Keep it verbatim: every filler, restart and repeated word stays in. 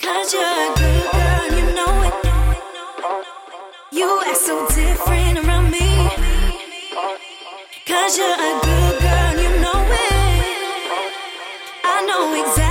Cause you're a good girl, you know it. You act so different around me. Cause you're a good girl, you know it. I know exactly